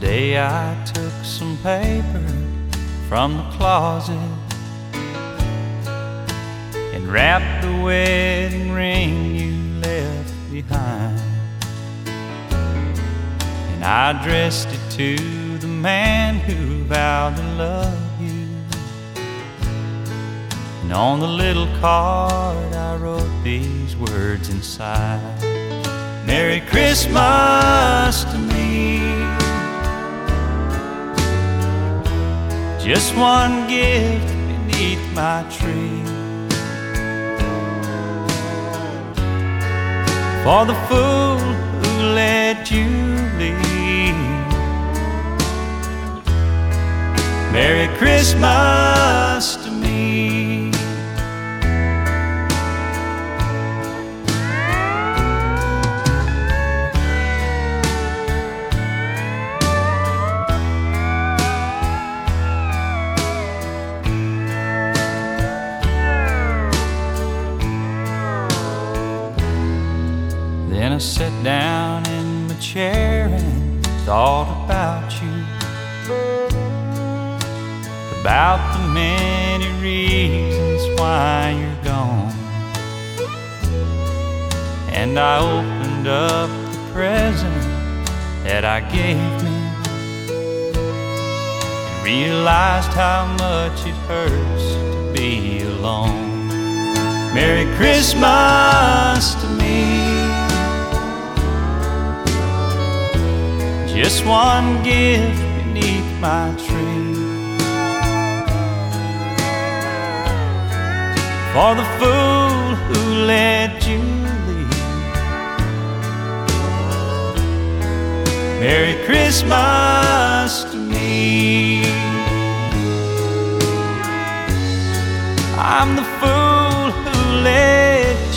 Today I took some paper from the closet and wrapped the wedding ring you left behind, and I addressed it to the man who vowed to love you. And on the little card I wrote these words inside: Merry Christmas to me. Just one gift beneath my tree, for the fool who let you leave. Merry Christmas to me. Then I sat down in my chair and thought about you, about the many reasons why you're gone. And I opened up the present that I gave me and realized how much it hurts to be alone. Merry Christmas to me. Just one gift beneath my tree, for the fool who let you leave. Merry Christmas to me. I'm the fool who let